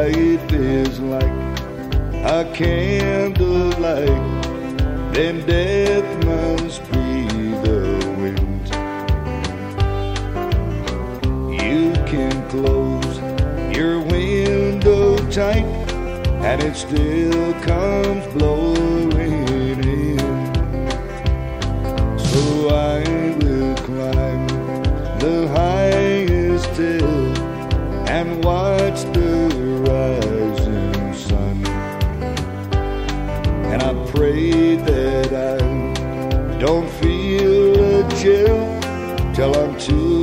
life is like a candlelight, then death must be the wind. You can close your window tight, and it still comes blowing in. So I will climb the highest hill and watch the rising sun. And I pray that I don't feel a chill till I'm too